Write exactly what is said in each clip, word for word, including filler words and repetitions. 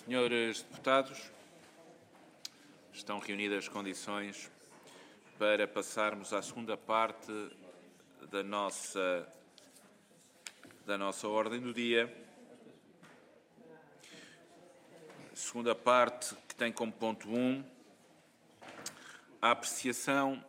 Senhores deputados, estão reunidas as condições para passarmos à segunda parte da nossa, da nossa ordem do dia. Segunda parte que tem como ponto um a apreciação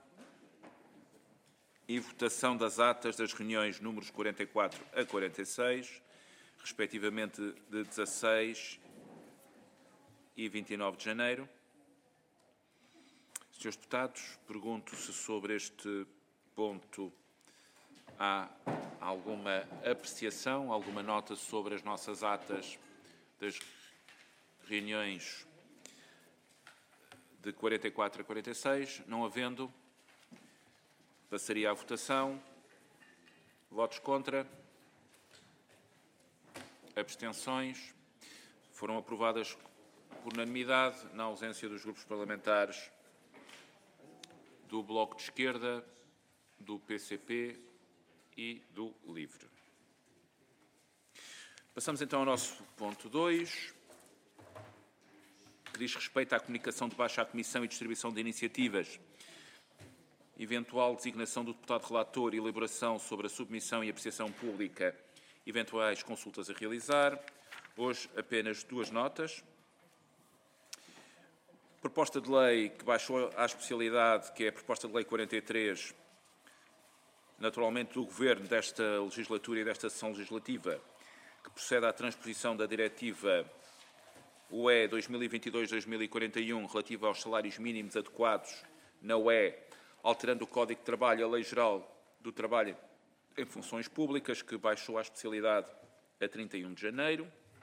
e votação das atas das reuniões números quarenta e quatro a quarenta e seis, respectivamente de dezasseis e vinte e nove de janeiro. Senhores deputados, pergunto se sobre este ponto há alguma apreciação, alguma nota sobre as nossas atas das reuniões de quarenta e quatro a quarenta e seis. Não havendo, passaria à votação. Votos contra? Abstenções? Foram aprovadas por unanimidade, na ausência dos grupos parlamentares do Bloco de Esquerda, do P C P e do LIVRE. Passamos então ao nosso ponto dois, que diz respeito à comunicação de baixa à Comissão e distribuição de iniciativas, eventual designação do deputado relator e elaboração sobre a submissão e apreciação pública, eventuais consultas a realizar. Hoje apenas duas notas. Proposta de lei que baixou à especialidade, que é a proposta de lei quarenta e três, naturalmente do Governo desta legislatura e desta sessão legislativa, que procede à transposição da diretiva U E dois mil e vinte e dois a dois mil e quarenta e um, relativa aos salários mínimos adequados na U E, alterando o Código de Trabalho e a Lei Geral do Trabalho em Funções Públicas, que baixou à especialidade a trinta e um de janeiro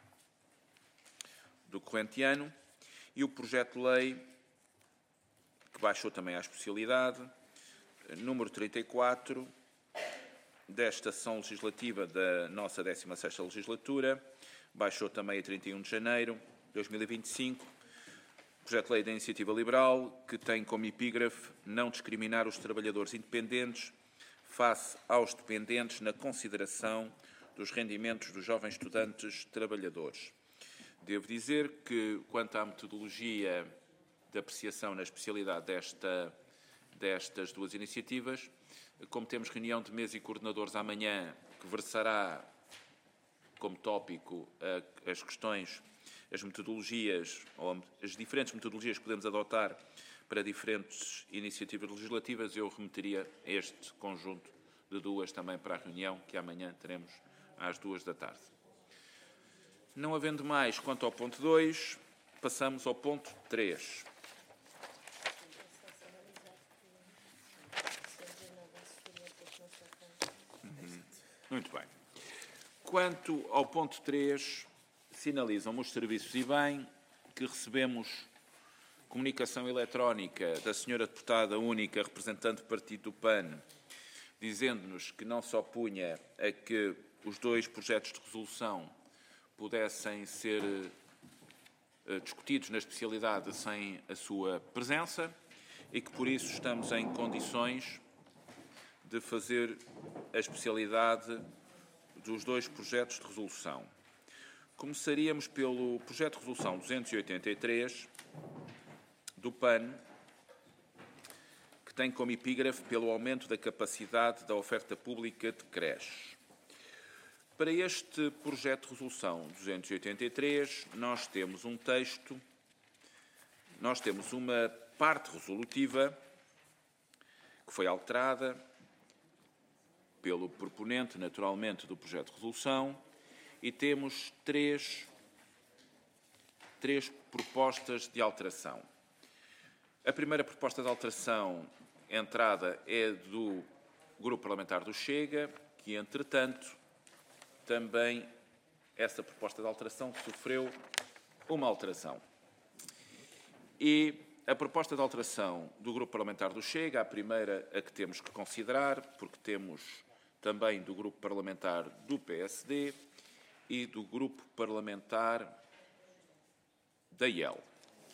do corrente ano. E o projeto de lei, que baixou também à especialidade, número trinta e quatro, desta sessão legislativa da nossa décima sexta legislatura, baixou também a trinta e um de janeiro de dois mil e vinte e cinco, projeto de lei da Iniciativa Liberal, que tem como epígrafe não discriminar os trabalhadores independentes face aos dependentes na consideração dos rendimentos dos jovens estudantes trabalhadores. Devo dizer que, quanto à metodologia de apreciação na especialidade desta, destas duas iniciativas, como temos reunião de mesa e coordenadores amanhã, que versará como tópico as questões, as metodologias, ou as diferentes metodologias que podemos adotar para diferentes iniciativas legislativas, eu remeteria este conjunto de duas também para a reunião que amanhã teremos às duas da tarde. Não havendo mais quanto ao ponto dois, passamos ao ponto três. Uhum. Muito bem. Quanto ao ponto três, sinalizam os serviços e bem que recebemos comunicação eletrónica da senhora deputada única representante do partido do P A N, dizendo-nos que não se opunha a que os dois projetos de resolução pudessem ser uh, discutidos na especialidade sem a sua presença e que, por isso, estamos em condições de fazer a especialidade dos dois projetos de resolução. Começaríamos pelo projeto de resolução duzentos e oitenta e três do P A N, que tem como epígrafe pelo aumento da capacidade da oferta pública de creches. Para este projeto de resolução duzentos e oitenta e três, nós temos um texto, nós temos uma parte resolutiva que foi alterada pelo proponente, naturalmente, do projeto de resolução, e temos três, três propostas de alteração. A primeira proposta de alteração entrada é do Grupo Parlamentar do Chega, que, entretanto, também essa proposta de alteração sofreu uma alteração. E a proposta de alteração do Grupo Parlamentar do Chega, a primeira a que temos que considerar, porque temos também do Grupo Parlamentar do P S D e do Grupo Parlamentar da I E L.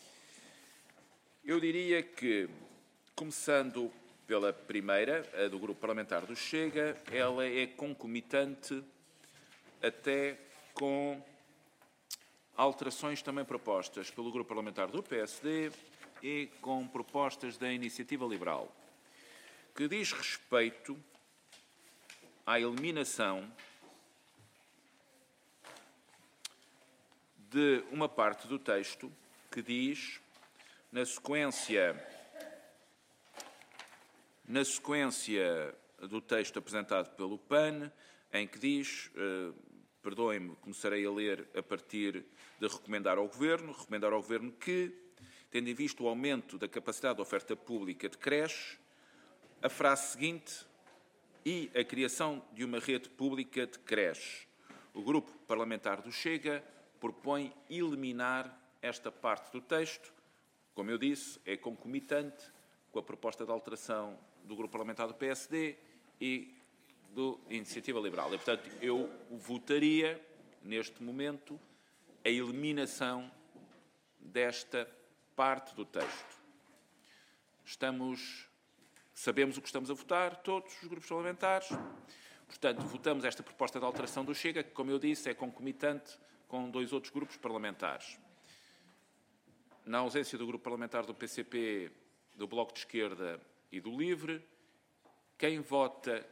Eu diria que, começando pela primeira, a do Grupo Parlamentar do Chega, ela é concomitante até com alterações também propostas pelo Grupo Parlamentar do P S D e com propostas da Iniciativa Liberal, que diz respeito à eliminação de uma parte do texto que diz, na sequência, na sequência do texto apresentado pelo P A N, em que diz, eh, perdoem-me, começarei a ler a partir de recomendar ao Governo, recomendar ao Governo que, tendo em vista o aumento da capacidade de oferta pública de creches, a frase seguinte, e a criação de uma rede pública de creches. O Grupo Parlamentar do Chega propõe eliminar esta parte do texto. Como eu disse, é concomitante com a proposta de alteração do Grupo Parlamentar do P S D e do Iniciativa Liberal. E, portanto, eu votaria, neste momento, a eliminação desta parte do texto. Estamos, sabemos o que estamos a votar, todos os grupos parlamentares. Portanto, votamos esta proposta de alteração do Chega, que, como eu disse, é concomitante com dois outros grupos parlamentares. Na ausência do grupo parlamentar do P C P, do Bloco de Esquerda e do Livre, quem vota,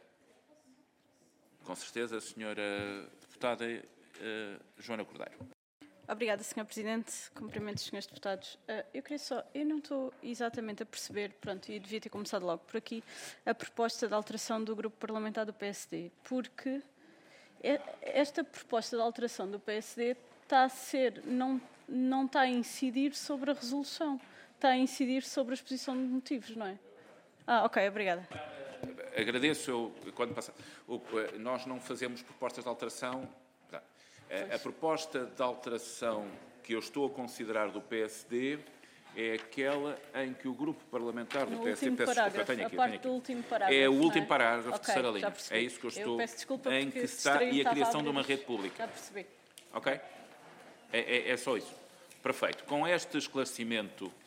com certeza, a senhora deputada uh, Joana Cordeiro. Obrigada, senhor Presidente. Cumprimento os senhores deputados. Uh, eu queria só, eu não estou exatamente a perceber, pronto, e devia ter começado logo por aqui, a proposta de alteração do grupo parlamentar do P S D, porque esta proposta de alteração do P S D está a ser, não, não está a incidir sobre a resolução, está a incidir sobre a exposição de motivos, não é? Ah, ok, obrigada. Agradeço, eu, quando passa, nós não fazemos propostas de alteração. A, a proposta de alteração que eu estou a considerar do P S D é aquela em que o grupo parlamentar do no P S D, peço desculpa, tenho aqui, a parte do último parágrafo. É o último parágrafo, okay, terceira linha. É isso que eu estou, eu desculpa, em que está, e a criação de uma rede pública. Já percebi. Ok? É, é, é só isso. Perfeito. Com este esclarecimento, uh,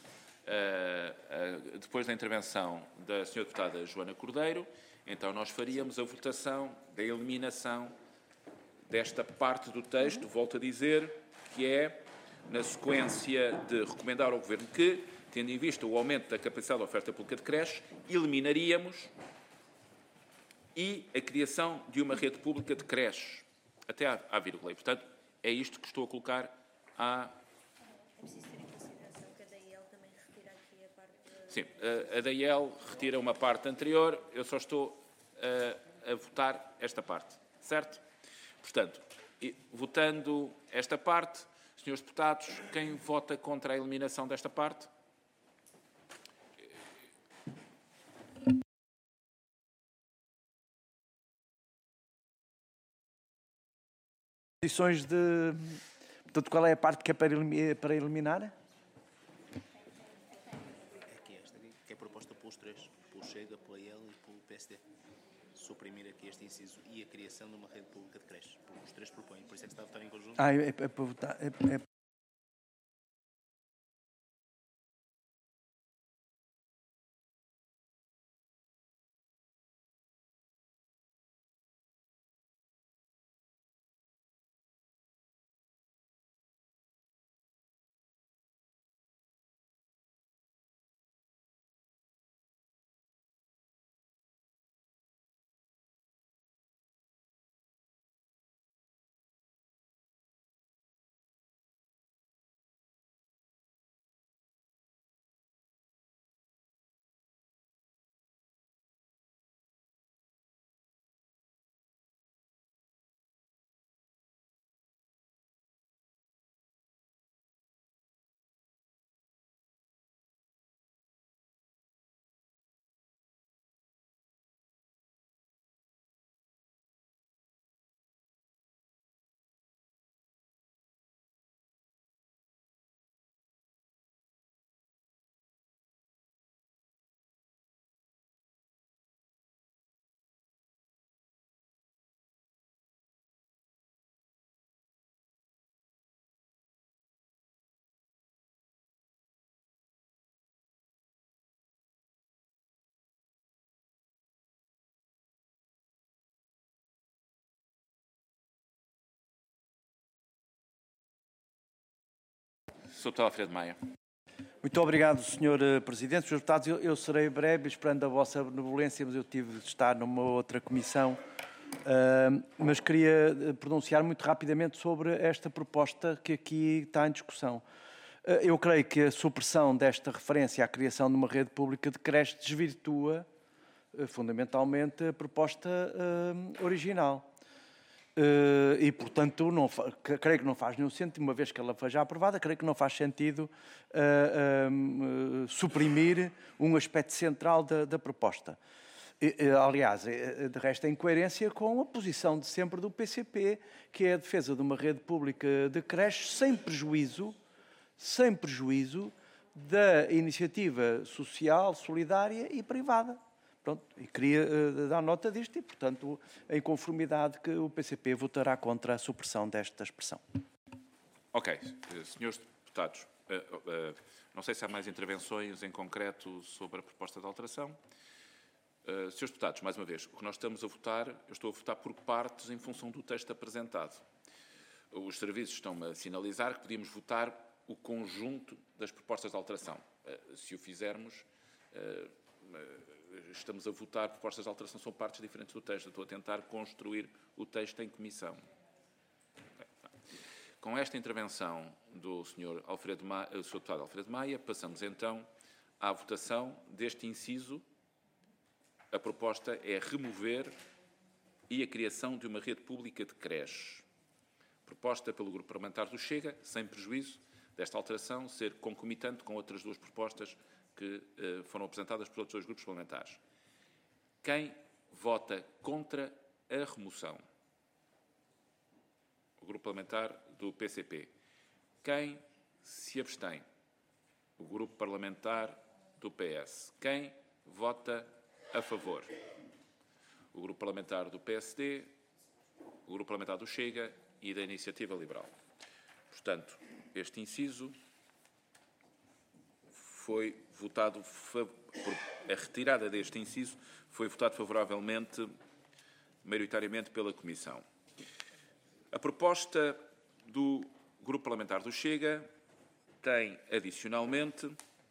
uh, depois da intervenção da senhora deputada Joana Cordeiro, então nós faríamos a votação da eliminação desta parte do texto, uhum. Volto a dizer, que é, na sequência de recomendar ao Governo que, tendo em vista o aumento da capacidade de oferta pública de creches, eliminaríamos e a criação de uma rede pública de creches, até à, à vírgula. E, portanto, é isto que estou a colocar à... Sim, a D I L retira uma parte anterior, eu só estou a, a votar esta parte, certo? Portanto, votando esta parte, senhores deputados, quem vota contra a eliminação desta parte? Posições de... Portanto, qual é a parte que é para eliminar? Aqui esta, que é proposta pelos três, pelo Chega, pela I L e pelo P S D. Suprimir aqui este inciso e a criação de uma rede pública de creches. Os três propõem, por isso é que se está a votar em conjunto. Ah, é, é para votar... É, é... senhor Deputado Alfredo Maia. Muito obrigado, senhor Presidente. senhores Deputados, eu, eu serei breve, esperando a vossa benevolência, mas eu tive de estar numa outra comissão. Uh, mas queria pronunciar muito rapidamente sobre esta proposta que aqui está em discussão. Uh, eu creio que a supressão desta referência à criação de uma rede pública de creche desvirtua uh, fundamentalmente a proposta uh, original. Uh, e, portanto, não, creio que não faz nenhum sentido, uma vez que ela foi já aprovada, creio que não faz sentido uh, uh, uh, suprimir um aspecto central da, da proposta. Aliás, de resto, em coerência com a posição de sempre do P C P, que é a defesa de uma rede pública de creches sem prejuízo, sem prejuízo da iniciativa social, solidária e privada. Pronto, e queria uh, dar nota disto e, portanto, em conformidade que o P C P votará contra a supressão desta expressão. Ok. Senhores deputados, uh, uh, não sei se há mais intervenções em concreto sobre a proposta de alteração. Uh, senhores deputados, mais uma vez, o que nós estamos a votar, eu estou a votar por partes em função do texto apresentado. Os serviços estão-me a sinalizar que podíamos votar o conjunto das propostas de alteração. Uh, se o fizermos, uh, uh, estamos a votar propostas de alteração, são partes diferentes do texto. Eu estou a tentar construir o texto em comissão. Com esta intervenção do senhor Alfredo Maia, do senhor Deputado Alfredo Maia, passamos então à votação deste inciso. A proposta é remover e a criação de uma rede pública de creches. Proposta pelo Grupo Parlamentar do Chega, sem prejuízo desta alteração ser concomitante com outras duas propostas que eh, foram apresentadas por outros dois grupos parlamentares. Quem vota contra a remoção? O Grupo Parlamentar do P C P. Quem se abstém? O Grupo Parlamentar do P S. Quem vota a favor? O Grupo Parlamentar do P S D, o Grupo Parlamentar do Chega e da Iniciativa Liberal. Portanto, este inciso foi votado, por a retirada deste inciso foi votado favoravelmente, maioritariamente pela Comissão. A proposta do Grupo Parlamentar do Chega tem, adicionalmente,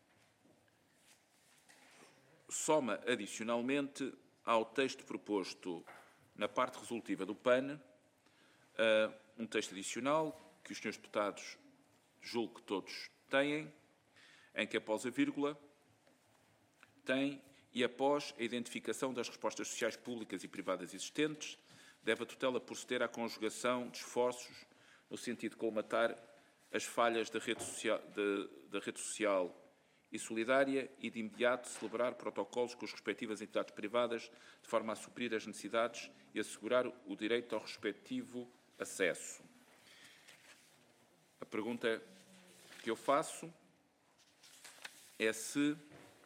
soma adicionalmente ao texto proposto na parte resolutiva do P A N, uh, um texto adicional que os senhores deputados julgo que todos têm, em que após a vírgula tem e após a identificação das respostas sociais públicas e privadas existentes, deve a tutela proceder à conjugação de esforços no sentido de colmatar as falhas da rede social, de, da rede social e solidária e, de imediato, celebrar protocolos com as respectivas entidades privadas de forma a suprir as necessidades e assegurar o direito ao respectivo acesso. A pergunta que eu faço é se,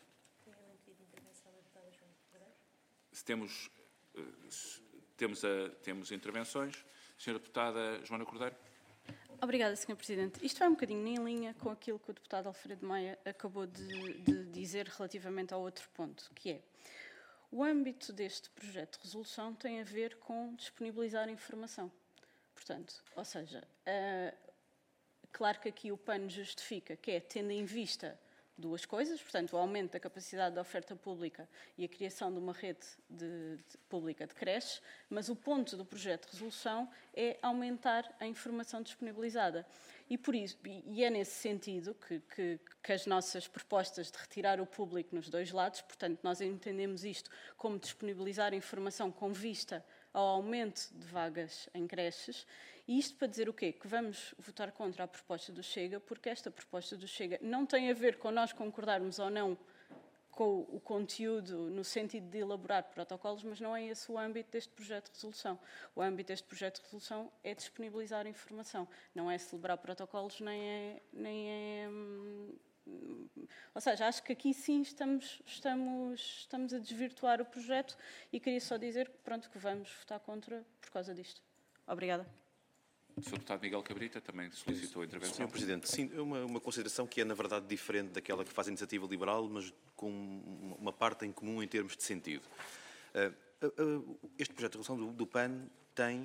se temos, se temos, a, temos intervenções. Senhora Deputada Joana Cordeiro. Obrigada, senhor Presidente. Isto vai um bocadinho em linha com aquilo que o deputado Alfredo Maia acabou de, de dizer relativamente ao outro ponto, que é o âmbito deste projeto de resolução tem a ver com disponibilizar informação. Portanto, ou seja, uh, claro que aqui o P A N justifica que é tendo em vista duas coisas, portanto, o aumento da capacidade da oferta pública e a criação de uma rede de, de, pública de creches, mas o ponto do projeto de resolução é aumentar a informação disponibilizada. E, por isso, e é nesse sentido que, que, que as nossas propostas de retirar o público nos dois lados, portanto, nós entendemos isto como disponibilizar informação com vista ao aumento de vagas em creches. E isto para dizer o quê? Que vamos votar contra a proposta do Chega, porque esta proposta do Chega não tem a ver com nós concordarmos ou não com o conteúdo no sentido de elaborar protocolos, mas não é esse o âmbito deste projeto de resolução. O âmbito deste projeto de resolução é disponibilizar informação, não é celebrar protocolos, nem é... Nem é ou seja, acho que aqui sim estamos, estamos, estamos a desvirtuar o projeto e queria só dizer pronto, que vamos votar contra por causa disto. Obrigada. O senhor Deputado Miguel Cabrita também solicitou a intervenção. senhor Presidente, sim, é uma, uma consideração que é, na verdade, diferente daquela que faz a Iniciativa Liberal, mas com uma parte em comum em termos de sentido. Uh, uh, uh, este projeto de resolução do, do P A N tem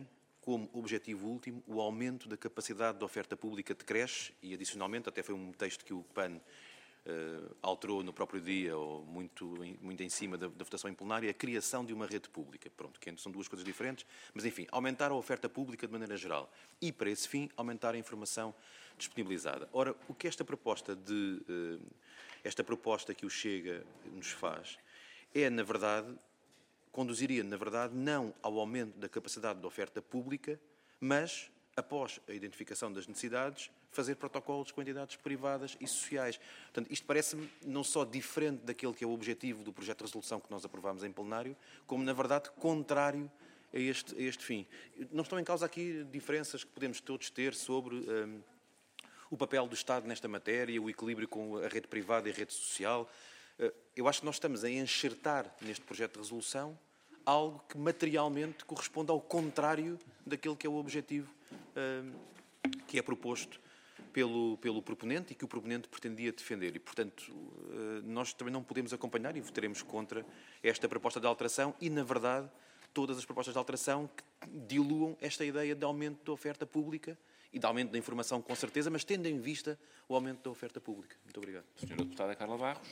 como objetivo último o aumento da capacidade de oferta pública de creche e, adicionalmente, até foi um texto que o P A N uh, alterou no próprio dia, ou muito, muito em cima da, da votação em plenário, a criação de uma rede pública. Pronto, que são duas coisas diferentes, mas, enfim, aumentar a oferta pública de maneira geral e, para esse fim, aumentar a informação disponibilizada. Ora, o que esta proposta, de, uh, esta proposta que o Chega nos faz é, na verdade, conduziria, na verdade, não ao aumento da capacidade de oferta pública, mas, após a identificação das necessidades, fazer protocolos com entidades privadas e sociais. Portanto, isto parece-me não só diferente daquele que é o objetivo do projeto de resolução que nós aprovámos em plenário, como, na verdade, contrário a este, a este fim. Não estão em causa aqui diferenças que podemos todos ter sobre hum, o papel do Estado nesta matéria, o equilíbrio com a rede privada e a rede social. Eu acho que nós estamos a enxertar neste projeto de resolução algo que materialmente corresponde ao contrário daquele que é o objetivo uh, que é proposto pelo, pelo proponente e que o proponente pretendia defender. E, portanto, uh, nós também não podemos acompanhar e votaremos contra esta proposta de alteração e, na verdade, todas as propostas de alteração que diluam esta ideia de aumento da oferta pública e de aumento da informação, com certeza, mas tendo em vista o aumento da oferta pública. Muito obrigado. Senhora Deputada Carla Barros.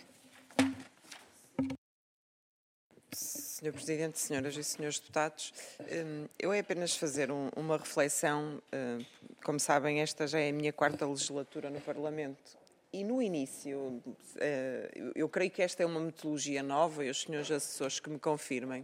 senhor Presidente, senhoras e senhores deputados, eu é apenas fazer um, uma reflexão. Como sabem, esta já é a minha quarta legislatura no Parlamento e no início, eu creio que esta é uma metodologia nova e os senhores assessores que me confirmem,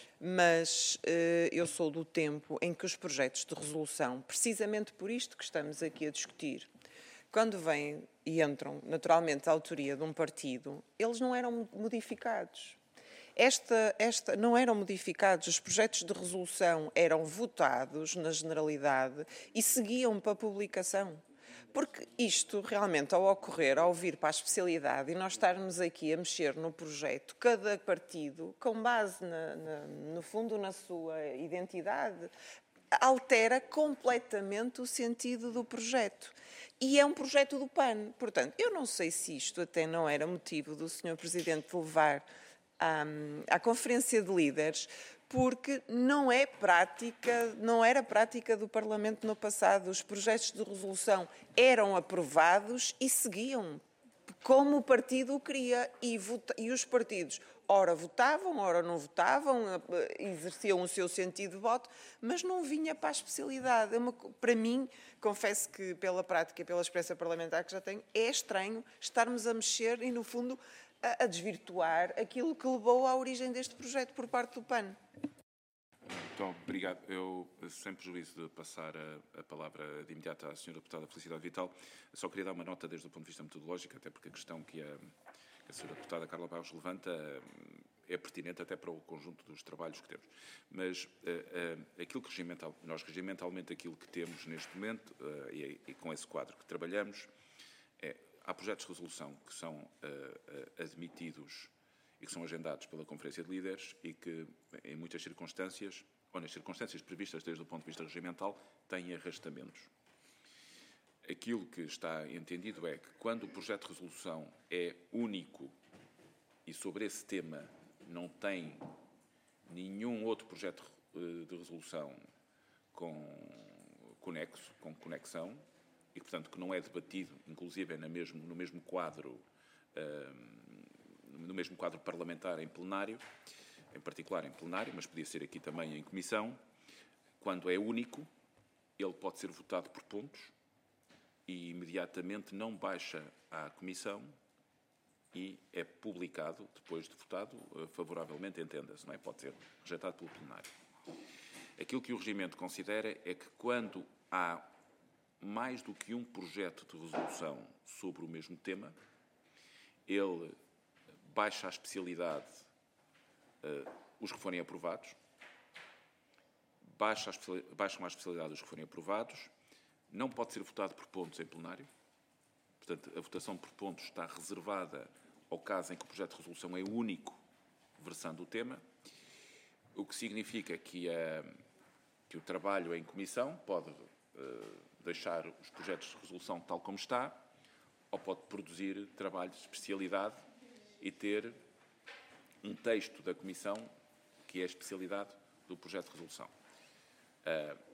mas eu sou do tempo em que os projetos de resolução, precisamente por isto que estamos aqui a discutir, quando vêm e entram naturalmente à autoria de um partido, eles não eram modificados. Esta, esta, não eram modificados, os projetos de resolução eram votados na generalidade e seguiam para a publicação. Porque isto realmente, ao ocorrer, ao vir para a especialidade e nós estarmos aqui a mexer no projeto, cada partido, com base, na, na, no fundo, na sua identidade, altera completamente o sentido do projeto. E é um projeto do P A N. Portanto, eu não sei se isto até não era motivo do senhor Presidente levar À, à Conferência de Líderes, porque não é prática, não era prática do Parlamento no passado. Os projetos de resolução eram aprovados e seguiam como o partido o queria e, vota, e os partidos ora votavam, ora não votavam, exerciam o seu sentido de voto, mas não vinha para a especialidade. É uma, para mim, confesso que pela prática e pela experiência parlamentar que já tenho, é estranho estarmos a mexer e, no fundo, a desvirtuar aquilo que levou à origem deste projeto por parte do P A N. Muito obrigado. Eu, sem prejuízo de passar a, a palavra de imediato à senhora Deputada Felicidade Vital, só queria dar uma nota desde o ponto de vista metodológico, até porque a questão que a, que a senhora Deputada Carla Barros levanta é pertinente até para o conjunto dos trabalhos que temos. Mas uh, uh, aquilo que regimental, nós regimentalmente aquilo que temos neste momento, uh, e, e com esse quadro que trabalhamos, é há projetos de resolução que são uh, uh, admitidos e que são agendados pela Conferência de Líderes e que, em muitas circunstâncias, ou nas circunstâncias previstas desde o ponto de vista regimental, têm arrastamentos. Aquilo que está entendido é que, quando o projeto de resolução é único e sobre esse tema não tem nenhum outro projeto de resolução com conexo, com conexão, e, portanto, que não é debatido, inclusive, no mesmo, no mesmo quadro, uh, no mesmo quadro parlamentar em plenário, em particular em plenário, mas podia ser aqui também em comissão, quando é único, ele pode ser votado por pontos e imediatamente não baixa à comissão e é publicado, depois de votado, uh, favoravelmente, entenda-se, não é? Pode ser rejeitado pelo plenário. Aquilo que o regimento considera é que quando há mais do que um projeto de resolução sobre o mesmo tema, ele baixa à especialidade uh, os que forem aprovados, baixa a baixam à especialidade os que forem aprovados, não pode ser votado por pontos em plenário, portanto, a votação por pontos está reservada ao caso em que o projeto de resolução é único, versando o tema, o que significa que, a, que o trabalho em comissão pode uh, deixar os projetos de resolução tal como está, ou pode produzir trabalho de especialidade e ter um texto da Comissão que é a especialidade do projeto de resolução. Uh,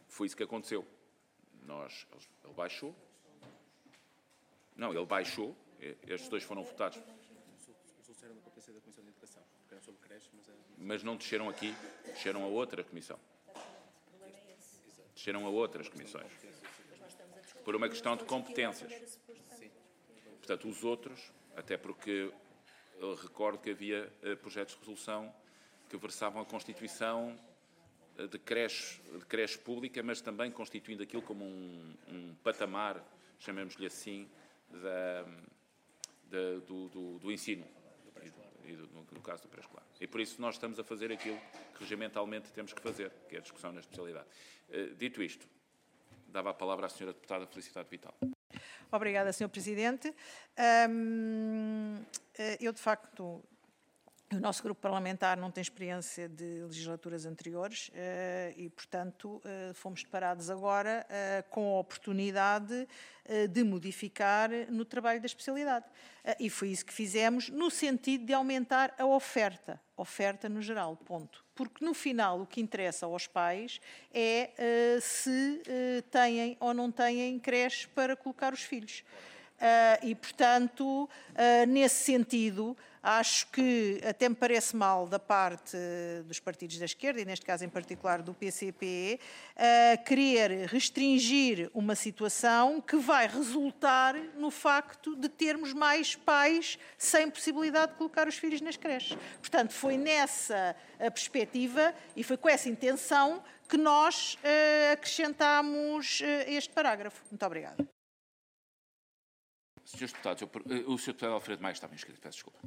foi isso que aconteceu. Nós, ele baixou. Não, ele baixou. Estes dois foram votados. Os outros eram da competência da Comissão de Educação, porque eram sobre creches, mas era... Mas não desceram aqui, desceram a outra comissão. Desceram a outras comissões. Por uma questão de competências. Portanto, os outros, até porque eu recordo que havia uh, projetos de resolução que versavam a constituição uh, de, creche, de creche pública, mas também constituindo aquilo como um, um patamar, chamemos-lhe assim, da, da, do, do, do ensino, e do, no, no caso do pré-escolar. E por isso nós estamos a fazer aquilo que regimentalmente temos que fazer, que é a discussão na especialidade. Uh, dito isto, dava a palavra à senhora deputada Felicidade Vital. Obrigada, senhor Presidente. Hum, eu, de facto, o nosso grupo parlamentar não tem experiência de legislaturas anteriores e, portanto, fomos deparados agora com a oportunidade de modificar no trabalho da especialidade. E foi isso que fizemos no sentido de aumentar a oferta, oferta no geral, ponto. Porque, no final, o que interessa aos pais é uh, se uh, têm ou não têm creche para colocar os filhos. Uh, e, portanto, uh, nesse sentido, acho que até me parece mal da parte uh, dos partidos da esquerda, e neste caso em particular do P C P, uh, querer restringir uma situação que vai resultar no facto de termos mais pais sem possibilidade de colocar os filhos nas creches. Portanto, foi nessa a perspectiva e foi com essa intenção que nós uh, acrescentámos uh, este parágrafo. Muito obrigada. senhores Deputados, eu, o senhor Deputado Alfredo Maia estava inscrito, peço desculpa.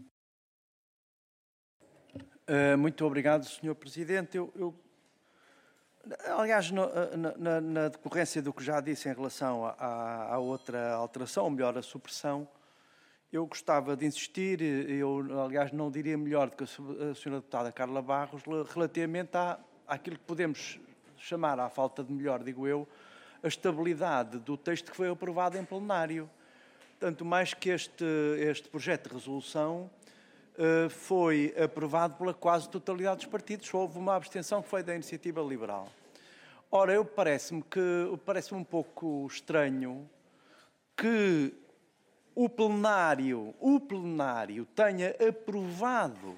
Uh, muito obrigado, senhor Presidente. Eu, eu, aliás, no, na, na, na decorrência do que já disse em relação à, à outra alteração, ou melhor, a supressão, eu gostava de insistir, eu, aliás, não diria melhor do que a senhora Deputada Carla Barros, relativamente à, àquilo que podemos chamar, à falta de melhor, digo eu, a estabilidade do texto que foi aprovado em plenário. Tanto mais que este, este projeto de resolução uh, foi aprovado pela quase totalidade dos partidos. Houve uma abstenção que foi da Iniciativa Liberal. Ora, eu parece-me que parece-me um pouco estranho que o plenário, o plenário tenha aprovado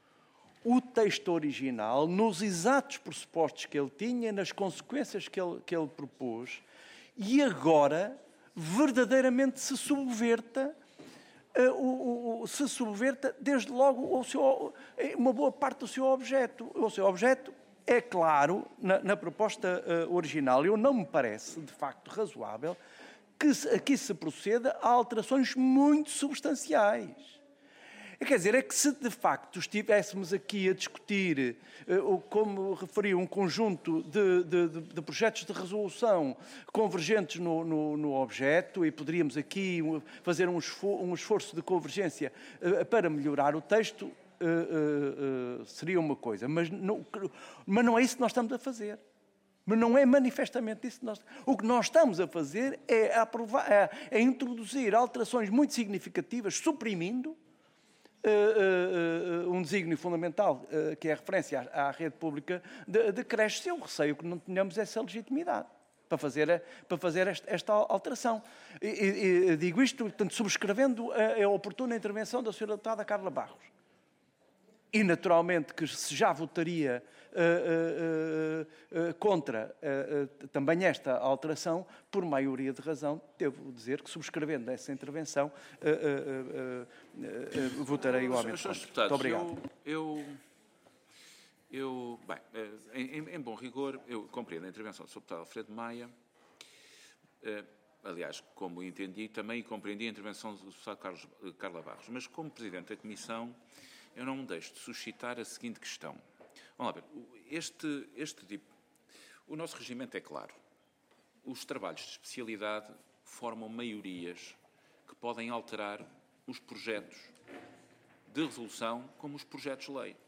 o texto original nos exatos pressupostos que ele tinha, nas consequências que ele, que ele propôs, e agora verdadeiramente se subverta, uh, o, o, se subverta desde logo o seu, uma boa parte do seu objeto. O seu objeto é claro, na, na proposta uh, original, eu não me parece, de facto, razoável que se, aqui se proceda a alterações muito substanciais. Quer dizer, é que se de facto estivéssemos aqui a discutir, como referi, um conjunto de, de, de projetos de resolução convergentes no, no, no objeto, e poderíamos aqui fazer um esforço, um esforço de convergência para melhorar o texto, uh, uh, uh, seria uma coisa. Mas não, mas não é isso que nós estamos a fazer. Mas não é manifestamente isso que nós... O que nós estamos a fazer é, aprovar, é, é introduzir alterações muito significativas, suprimindo Uh, uh, uh, um desígnio fundamental, uh, que é a referência à, à rede pública de, de creches. Eu receio que não tenhamos essa legitimidade para fazer, para fazer esta, esta alteração. E, e, e digo isto, portanto, subscrevendo a, a oportuna intervenção da senhora Deputada Carla Barros. E, naturalmente, que se já votaria uh, uh, uh, uh, contra uh, uh, também esta alteração, por maioria de razão, devo dizer que, subscrevendo essa intervenção, uh, uh, uh, uh, uh, votarei igualmente contra. Muito obrigado. Eu, eu, eu bem, em, em bom rigor, eu compreendo a intervenção do senhor Deputado Alfredo Maia. Uh, aliás, como entendi, também compreendi a intervenção do deputado Carlos, Carla Barros. Mas, como Presidente da Comissão, eu não me deixo de suscitar a seguinte questão. Vamos lá ver, este, este tipo, o nosso regimento é claro. Os trabalhos de especialidade formam maiorias que podem alterar os projetos de resolução como os projetos de lei.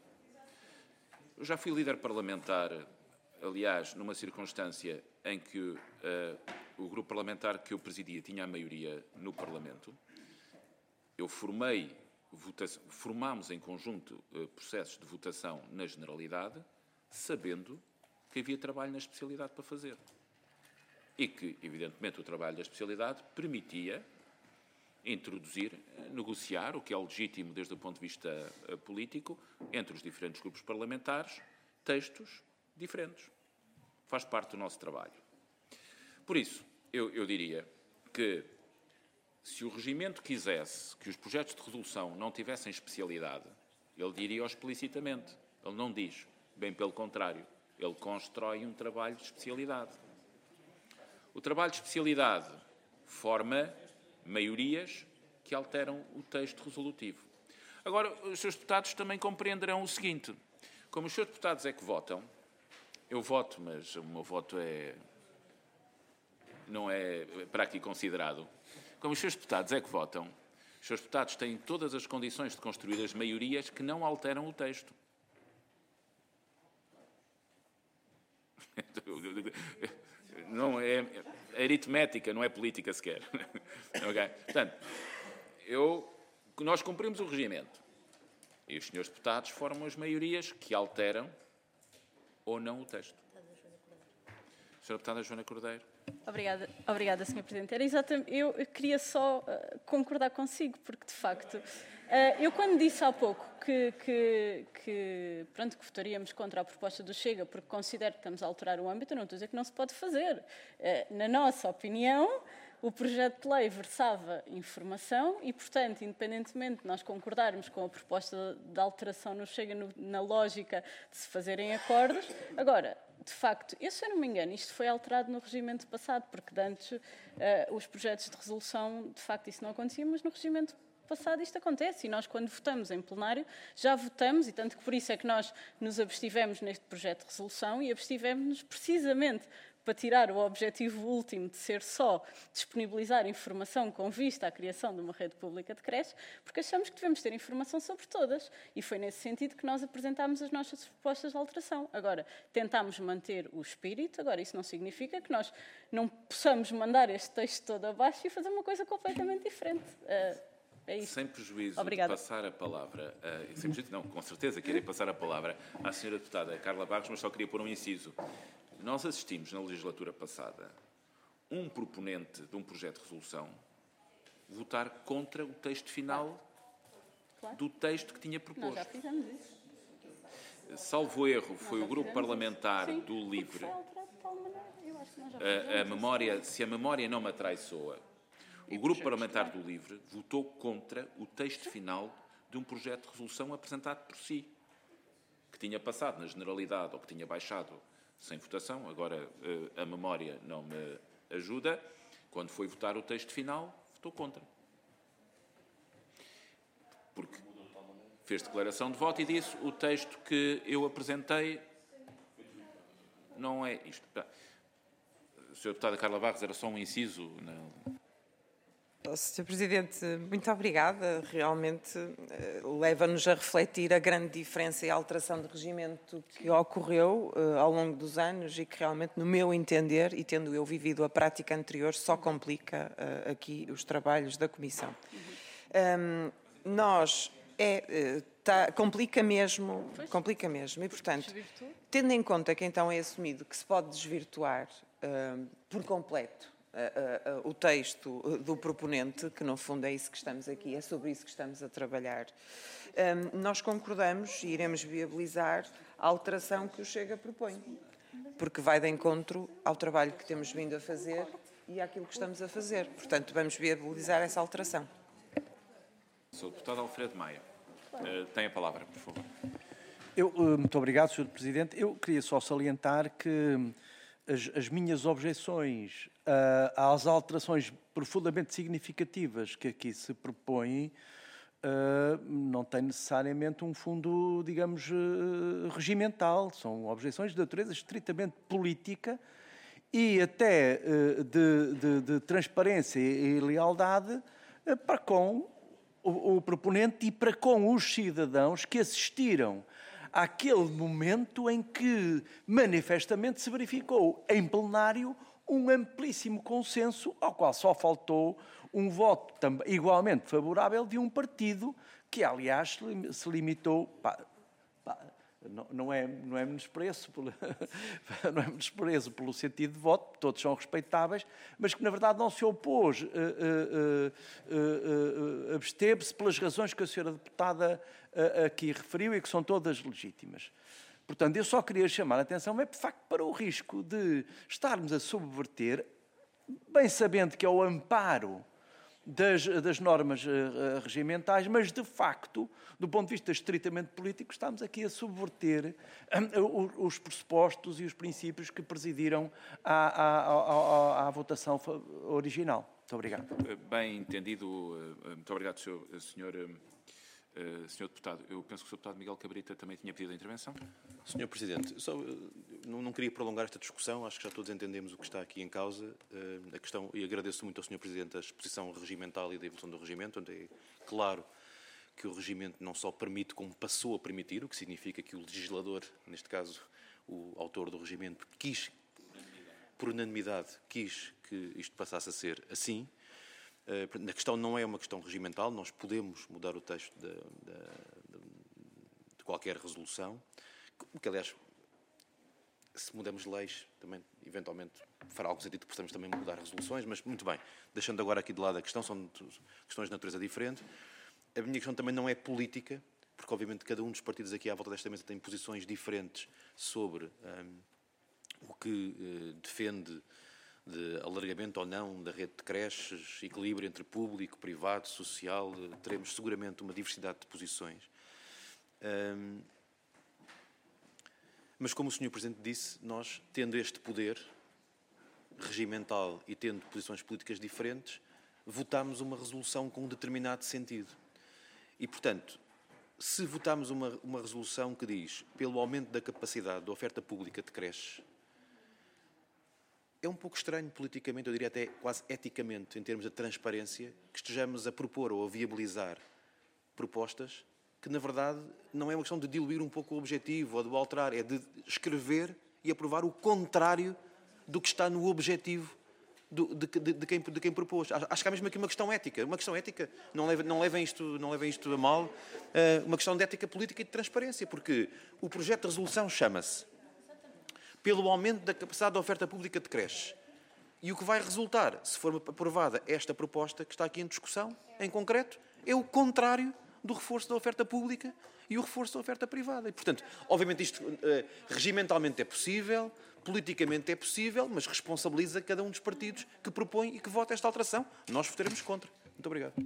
Eu já fui líder parlamentar, aliás, numa circunstância em que uh, o grupo parlamentar que eu presidia tinha a maioria no Parlamento. Eu formei Votação, formámos em conjunto uh, processos de votação na generalidade, sabendo que havia trabalho na especialidade para fazer. e que, evidentemente, o trabalho da especialidade permitia introduzir, negociar, o que é legítimo desde o ponto de vista uh, político, entre os diferentes grupos parlamentares, textos diferentes. Faz parte do nosso trabalho. Por isso, eu, eu diria que, se o regimento quisesse que os projetos de resolução não tivessem especialidade, ele diria-o explicitamente. Ele não diz, bem pelo contrário, ele constrói um trabalho de especialidade. O trabalho de especialidade forma maiorias que alteram o texto resolutivo. Agora, os senhores deputados também compreenderão o seguinte: como os senhores deputados é que votam, eu voto, mas o meu voto é, não é para aqui considerado, como os senhores deputados é que votam, os senhores deputados têm todas as condições de construir as maiorias que não alteram o texto. Não é, é aritmética, não é política sequer. Okay? Portanto, eu, nós cumprimos o regimento e os senhores deputados formam as maiorias que alteram ou não o texto. Senhora Deputada Joana Cordeiro. Obrigada, obrigada, senhor Presidente. Era exatamente, eu queria só uh, concordar consigo, porque, de facto, uh, eu quando disse há pouco que, que, que, pronto, que votaríamos contra a proposta do Chega, porque considero que estamos a alterar o âmbito, eu não estou a dizer que não se pode fazer. Uh, na nossa opinião, o projeto de lei versava informação e, portanto, independentemente de nós concordarmos com a proposta de alteração no Chega no, na lógica de se fazerem acordos, agora, de facto, eu, se eu não me engano, isto foi alterado no regimento passado, porque de antes uh, os projetos de resolução, de facto, isso não acontecia, mas no regimento passado isto acontece e nós, quando votamos em plenário, já votamos, e tanto que por isso é que nós nos abstivemos neste projeto de resolução e abstivemos-nos precisamente para tirar o objetivo último de ser só disponibilizar informação com vista à criação de uma rede pública de creches, porque achamos que devemos ter informação sobre todas. E foi nesse sentido que nós apresentámos as nossas propostas de alteração. Agora, tentámos manter o espírito, agora isso não significa que nós não possamos mandar este texto todo abaixo e fazer uma coisa completamente diferente. Uh, É isso. Sem prejuízo Obrigada. de passar a palavra, uh, sem prejuízo, não, com certeza queria passar a palavra à senhora deputada Carla Barros, mas só queria pôr um inciso. Nós assistimos na legislatura passada um proponente de um projeto de resolução votar contra o texto final Claro. do texto que tinha Nós proposto. já fizemos isso. Salvo erro, foi Nós o já grupo fizemos parlamentar isso. Sim, do porque LIVRE. foi alterado de tal maneira. Eu acho que nós já A, fizemos a isso. memória, se a memória não me atraiçoa, o grupo parlamentar do LIVRE votou contra o texto final de um projeto de resolução apresentado por si, que tinha passado na generalidade ou que tinha baixado sem votação. Agora a memória não me ajuda. Quando foi votar o texto final, votou contra. Porque fez declaração de voto e disse o texto que eu apresentei não é isto. senhora Deputada Carla Barros, era só um inciso. Não. senhor Presidente, muito obrigada. Realmente uh, leva-nos a refletir a grande diferença e a alteração de regimento que ocorreu uh, ao longo dos anos e que realmente, no meu entender, e tendo eu vivido a prática anterior, só complica uh, aqui os trabalhos da Comissão. Um, nós, é, uh, tá, complica mesmo, complica mesmo, e portanto, tendo em conta que então é assumido que se pode desvirtuar uh, por completo Uh, uh, uh, o texto uh, do proponente, que no fundo é isso que estamos aqui, é sobre isso que estamos a trabalhar. Um, nós concordamos e iremos viabilizar a alteração que o Chega propõe, porque vai de encontro ao trabalho que temos vindo a fazer e àquilo que estamos a fazer. Portanto, vamos viabilizar essa alteração. Sou o deputado Alfredo Maia. Uh, tem a palavra, por favor. Eu, uh, muito obrigado, senhor Presidente. Eu queria só salientar que As, as minhas objeções uh, às alterações profundamente significativas que aqui se propõem uh, não têm necessariamente um fundo, digamos, uh, regimental. São objeções de natureza estritamente política e até uh, de, de, de transparência e lealdade uh, para com o, o proponente e para com os cidadãos que assistiram àquele momento em que manifestamente se verificou em plenário um amplíssimo consenso ao qual só faltou um voto igualmente favorável de um partido que, aliás, se limitou, pá, pá, Não, não, é, não é menosprezo pelo, não é menosprezo pelo sentido de voto, todos são respeitáveis, mas que na verdade não se opôs, uh, uh, uh, uh, uh, absteve-se pelas razões que a senhora deputada uh, aqui referiu e que são todas legítimas. Portanto, eu só queria chamar a atenção, é de facto para o risco de estarmos a subverter, bem sabendo que é o amparo Das, das normas uh, regimentais, mas, de facto, do ponto de vista estritamente político, estamos aqui a subverter uh, os pressupostos e os princípios que presidiram à, à, à, à votação original. Muito obrigado. Bem entendido. Muito obrigado, senhor, senhor, uh, senhor Deputado. Eu penso que o senhor Deputado Miguel Cabrita também tinha pedido a intervenção. senhor Presidente, só, não, não queria prolongar esta discussão, acho que já todos entendemos o que está aqui em causa. Uh, a questão, e agradeço muito ao senhor Presidente a exposição regimental e da evolução do regimento, onde é claro que o regimento não só permite, como passou a permitir, o que significa que o legislador, neste caso o autor do regimento, quis, por unanimidade, quis que isto passasse a ser assim. Uh, a questão não é uma questão regimental, nós podemos mudar o texto de, de, de qualquer resolução, que aliás, se mudamos leis, também eventualmente fará algo sentido que possamos também mudar resoluções, mas muito bem, deixando agora aqui de lado a questão, são questões de natureza diferente. A minha questão também não é política, porque obviamente cada um dos partidos aqui à volta desta mesa tem posições diferentes sobre um, o que uh, defende de alargamento ou não da rede de creches, equilíbrio entre público, privado, social, uh, teremos seguramente uma diversidade de posições. Um, Mas, como o senhor Presidente disse, nós, tendo este poder regimental e tendo posições políticas diferentes, votámos uma resolução com um determinado sentido. E, portanto, se votámos uma, uma resolução que diz pelo aumento da capacidade da oferta pública de creches, é um pouco estranho politicamente, eu diria até quase eticamente, em termos de transparência, que estejamos a propor ou a viabilizar propostas que, na verdade, não é uma questão de diluir um pouco o objetivo ou de o alterar, é de escrever e aprovar o contrário do que está no objetivo do, de, de, de, quem, de quem propôs. Acho que há mesmo aqui uma questão ética. Uma questão ética, não levem, não levem, isto, não levem isto a mal, uh, uma questão de ética política e de transparência, porque o projeto de resolução chama-se pelo aumento da capacidade da oferta pública de creches. E o que vai resultar, se for aprovada esta proposta que está aqui em discussão, em concreto, é o contrário do reforço da oferta pública e o reforço da oferta privada. E, portanto, obviamente isto uh, regimentalmente é possível, politicamente é possível, mas responsabiliza cada um dos partidos que propõe e que vota esta alteração. Nós votaremos contra. Muito obrigado.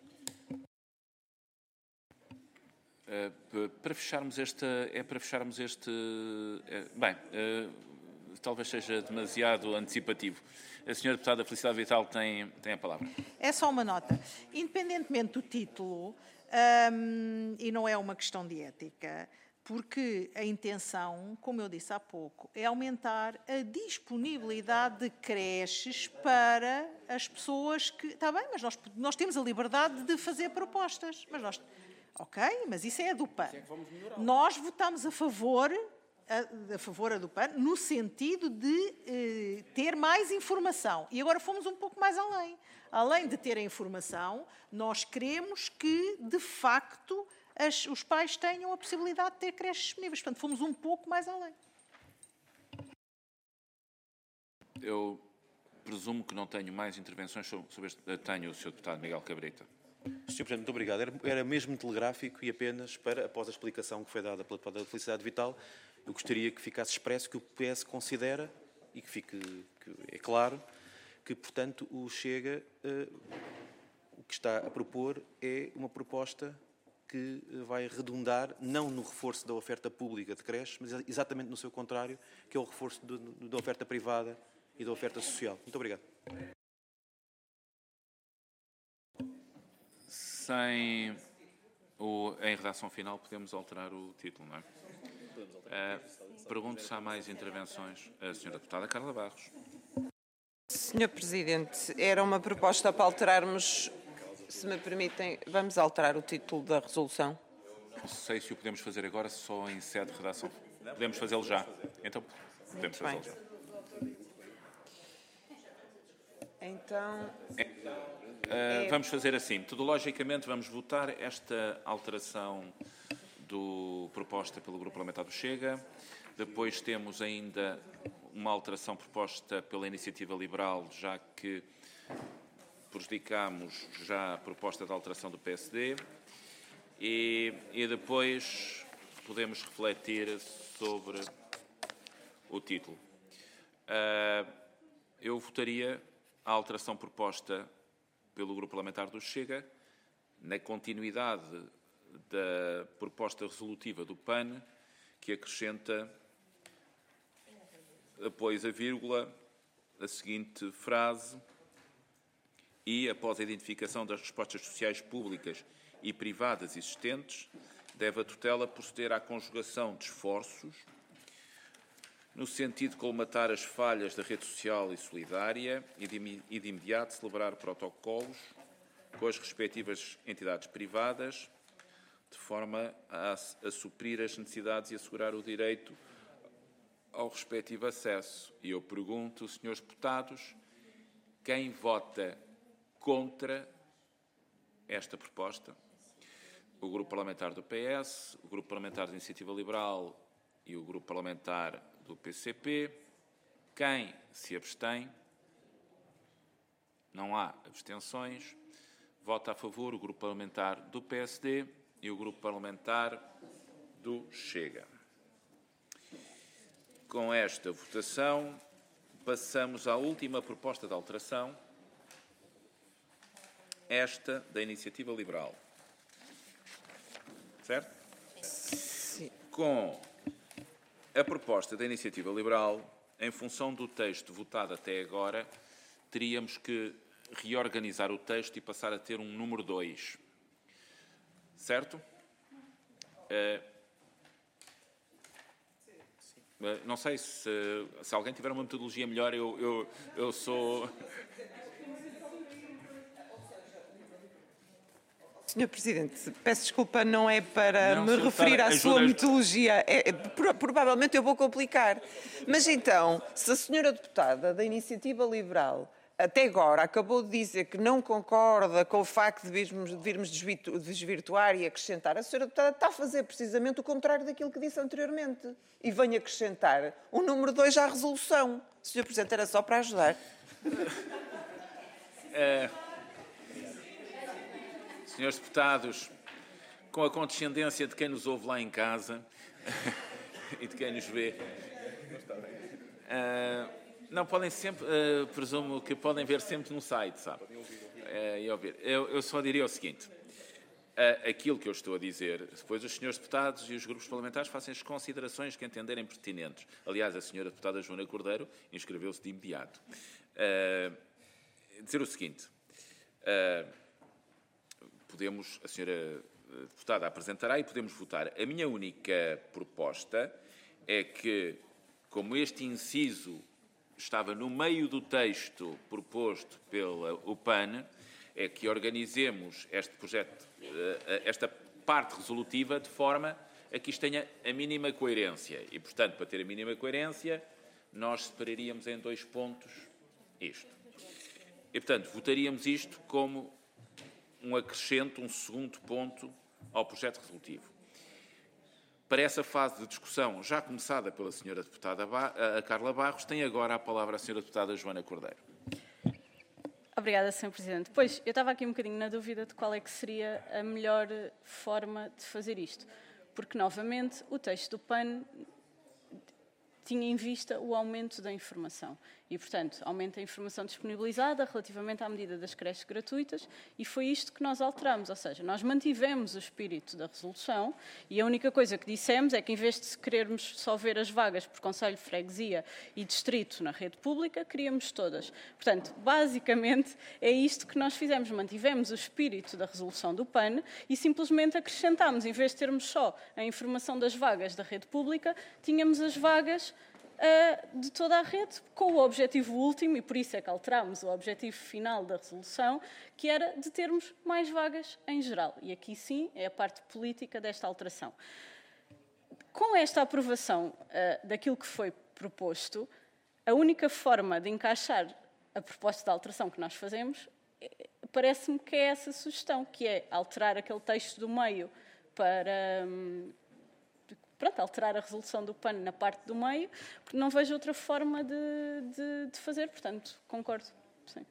Uh, para fecharmos este... É para fecharmos este... É, bem, uh, talvez seja demasiado antecipativo. A senhora Deputada Felicidade Vital tem, tem a palavra. É só uma nota. Independentemente do título, Um, e não é uma questão de ética, porque a intenção, como eu disse há pouco, é aumentar a disponibilidade de creches para as pessoas que... Está bem, mas nós, nós temos a liberdade de fazer propostas. Mas nós, ok, mas isso é a do P A N. Nós votamos a favor, a, a favor a do P A N no sentido de eh, ter mais informação. E agora fomos um pouco mais além. Além de ter a informação, nós queremos que, de facto, as, os pais tenham a possibilidade de ter creches disponíveis. Portanto, fomos um pouco mais além. Eu presumo que não tenho mais intervenções sobre este... Tenho o senhor Deputado Miguel Cabrita. senhor Presidente, muito obrigado. Era, era mesmo telegráfico e apenas para, após a explicação que foi dada pela Deputada Felicidade Vital, eu gostaria que ficasse expresso que o P S considera, e que fique que é claro, que, portanto, o Chega, uh, o que está a propor é uma proposta que vai redundar, não no reforço da oferta pública de creches, mas exatamente no seu contrário, que é o reforço do, do, da oferta privada e da oferta social. Muito obrigado. Sem o, em redação final, podemos alterar o título, não é? Uh, pergunto se há mais intervenções. A senhora Deputada Carla Barros. senhor Presidente, era uma proposta para alterarmos, se me permitem, vamos alterar o título da resolução. Não sei se o podemos fazer agora, só em sede de redação. Podemos fazê-lo já. Então, podemos fazê-lo já. Então... Uh, vamos fazer assim. Metodologicamente, vamos votar esta alteração do, proposta pelo Grupo Parlamentar do Chega. Depois temos ainda uma alteração proposta pela Iniciativa Liberal, já que prejudicámos já a proposta de alteração do P S D. E, e depois podemos refletir sobre o título. Uh, eu votaria a alteração proposta pelo Grupo Parlamentar do Chega, na continuidade da proposta resolutiva do P A N, que acrescenta, após a vírgula, a seguinte frase: e, após a identificação das respostas sociais públicas e privadas existentes, deve a tutela proceder à conjugação de esforços no sentido de colmatar as falhas da rede social e solidária e de, e de imediato celebrar protocolos com as respectivas entidades privadas, de forma a, a suprir as necessidades e assegurar o direito ao respectivo acesso. E eu pergunto, senhores deputados, quem vota contra esta proposta? O Grupo Parlamentar do P S, o Grupo Parlamentar da Iniciativa Liberal e o Grupo Parlamentar do P C P. Quem se abstém? Não há abstenções. Vota a favor o Grupo Parlamentar do P S D e o Grupo Parlamentar do Chega. Com esta votação, passamos à última proposta de alteração, esta da Iniciativa Liberal. Certo? Sim. Com a proposta da Iniciativa Liberal, em função do texto votado até agora, teríamos que reorganizar o texto e passar a ter um número dois. Certo? Uh, não sei se, se alguém tiver uma metodologia melhor, eu, eu, eu sou... senhor Presidente, peço desculpa, não é para não, me referir à sua ajuda... metodologia. É, é, provavelmente eu vou complicar. Mas então, se a senhora deputada da Iniciativa Liberal até agora acabou de dizer que não concorda com o facto de virmos, de virmos desvirtuar e acrescentar, a senhora deputada está a fazer precisamente o contrário daquilo que disse anteriormente. E vem acrescentar o número dois à resolução. senhor Presidente, era só para ajudar. É... Senhores deputados, com a condescendência de quem nos ouve lá em casa e de quem nos vê, uh, não podem sempre, uh, presumo que podem ver sempre no site, sabe? Uh, e ouvir. Eu, eu só diria o seguinte, uh, aquilo que eu estou a dizer, depois os senhores deputados e os grupos parlamentares façam as considerações que entenderem pertinentes. Aliás, a senhora deputada Joana Cordeiro inscreveu-se de imediato. Uh, dizer o seguinte... Uh, Podemos, a senhora deputada apresentará e podemos votar. A minha única proposta é que, como este inciso estava no meio do texto proposto pela U P A N, é que organizemos este projeto, esta parte resolutiva, de forma a que isto tenha a mínima coerência. E, portanto, para ter a mínima coerência, nós separaríamos em dois pontos isto. E, portanto, votaríamos isto como um acrescento, um segundo ponto ao projeto resolutivo. Para essa fase de discussão, já começada pela senhora deputada a Carla Barros, tem agora a palavra a senhora deputada Joana Cordeiro. Obrigada, senhor Presidente. Pois, eu estava aqui um bocadinho na dúvida de qual é que seria a melhor forma de fazer isto, porque, novamente, o texto do P A N tinha em vista o aumento da informação e, portanto, aumenta a informação disponibilizada relativamente à medida das creches gratuitas e foi isto que nós alteramos, ou seja, nós mantivemos o espírito da resolução e a única coisa que dissemos é que, em vez de querermos só ver as vagas por concelho, freguesia e distrito na rede pública, queríamos todas. Portanto, basicamente, é isto que nós fizemos, mantivemos o espírito da resolução do P A N e simplesmente acrescentámos, em vez de termos só a informação das vagas da rede pública, tínhamos as vagas de toda a rede, com o objetivo último, e por isso é que alterámos o objetivo final da resolução, que era de termos mais vagas em geral. E aqui sim é a parte política desta alteração. Com esta aprovação uh, daquilo que foi proposto, a única forma de encaixar a proposta de alteração que nós fazemos, parece-me que é essa sugestão, que é alterar aquele texto do meio para... Um, pronto, alterar a resolução do P A N na parte do meio, porque não vejo outra forma de, de, de fazer, portanto, concordo, sim.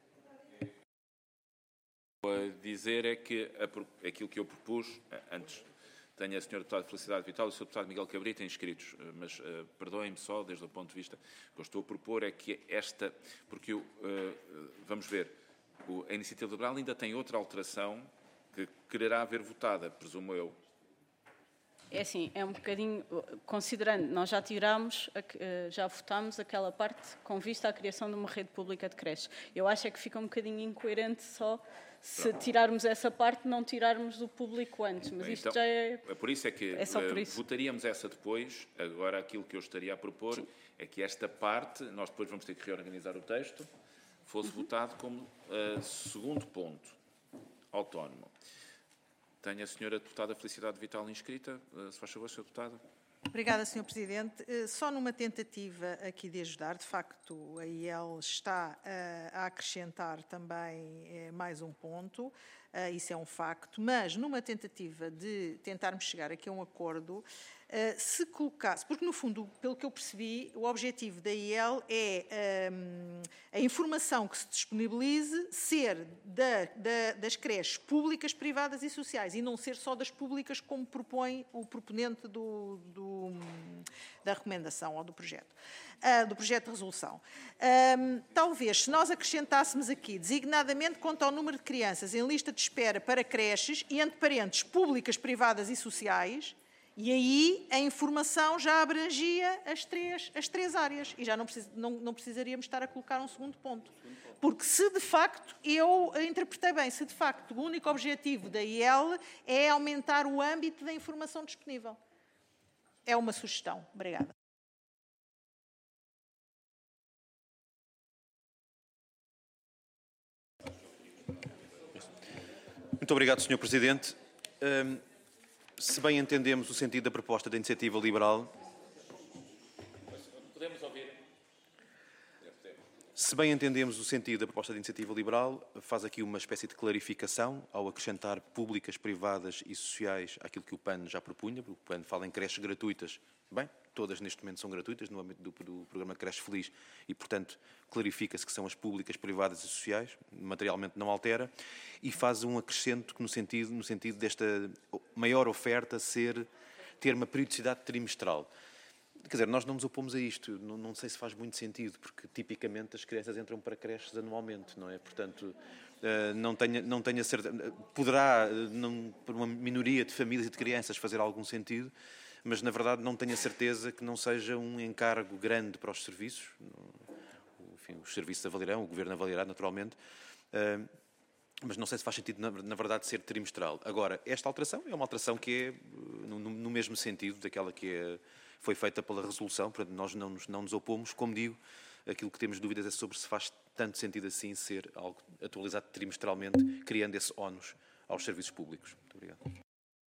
A dizer é que a, aquilo que eu propus, antes tenho a senhora Deputada Felicidade Vital e o senhor Deputado Miguel Cabrita inscritos, mas uh, perdoem-me só, desde o ponto de vista, o que eu estou a propor é que esta, porque, uh, vamos ver, o, a Iniciativa Liberal ainda tem outra alteração que quererá ver votada, presumo eu. É assim, é um bocadinho, considerando, nós já tirámos, já votámos aquela parte com vista à criação de uma rede pública de creches. Eu acho é que fica um bocadinho incoerente só se tirarmos essa parte, não tirarmos do público antes, mas isto então, já é... Por isso é que é só por isso. votaríamos essa depois. Agora, aquilo que eu estaria a propor Sim. é que esta parte, nós depois vamos ter que reorganizar o texto, fosse uhum. votado como uh, segundo ponto, autónomo. Tenho a senhora Deputada Felicidade Vital inscrita. Uh, se faz favor, senhora Deputada. Obrigada, senhor Presidente. Só numa tentativa aqui de ajudar, de facto, a I E L está uh, a acrescentar também uh, mais um ponto, uh, isso é um facto, mas numa tentativa de tentarmos chegar aqui a um acordo, uh, se colocasse, porque no fundo, pelo que eu percebi, o objetivo da I E L é um, a informação que se disponibilize ser da, da, das creches públicas, privadas e sociais, e não ser só das públicas como propõe o proponente do, do da recomendação ou do projeto, uh, do projeto de resolução. Um, talvez, se nós acrescentássemos aqui, designadamente quanto ao número de crianças em lista de espera para creches e entre parentes públicas, privadas e sociais, e aí a informação já abrangia as três, as três áreas e já não, precis, não, não precisaríamos estar a colocar um segundo ponto. Porque se de facto, eu interpretei bem, se de facto o único objetivo da I E L é aumentar o âmbito da informação disponível. É uma sugestão. Obrigada. Muito obrigado, senhor Presidente. Um, se bem entendemos o sentido da proposta da Iniciativa Liberal... Podemos ouvir? Se bem entendemos o sentido da proposta da Iniciativa Liberal, faz aqui uma espécie de clarificação ao acrescentar públicas, privadas e sociais àquilo que o P A N já propunha. O P A N fala em creches gratuitas. Bem, todas neste momento são gratuitas no âmbito do, do programa Creche Feliz e, portanto, clarifica-se que são as públicas, privadas e sociais, materialmente não altera, e faz um acrescento no sentido, no sentido desta maior oferta ser, ter uma periodicidade trimestral. Quer dizer, nós não nos opomos a isto, não, não sei se faz muito sentido, porque tipicamente as crianças entram para creches anualmente, não é? Portanto, não tenho, não tenho a certeza, poderá, não, por uma minoria de famílias e de crianças, fazer algum sentido, mas na verdade não tenho a certeza que não seja um encargo grande para os serviços, enfim, os serviços avaliarão, o Governo avaliará naturalmente, mas não sei se faz sentido, na, na verdade, ser trimestral. Agora, esta alteração é uma alteração que é no, no mesmo sentido daquela que é, foi feita pela resolução, portanto, nós não nos, não nos opomos. Como digo, aquilo que temos dúvidas é sobre se faz tanto sentido assim ser algo atualizado trimestralmente, criando esse ónus aos serviços públicos. Muito obrigado.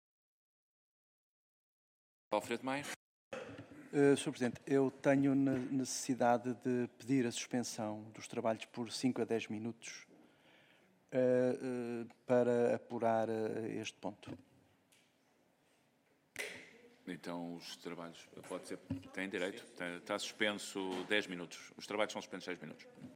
Alfredo Maia. Uh, senhor Presidente, eu tenho necessidade de pedir a suspensão dos trabalhos por cinco a dez minutos uh, uh, para apurar uh, este ponto. Então, os trabalhos, pode ser, tem direito, está, está suspenso dez minutos. Os trabalhos são suspensos dez minutos.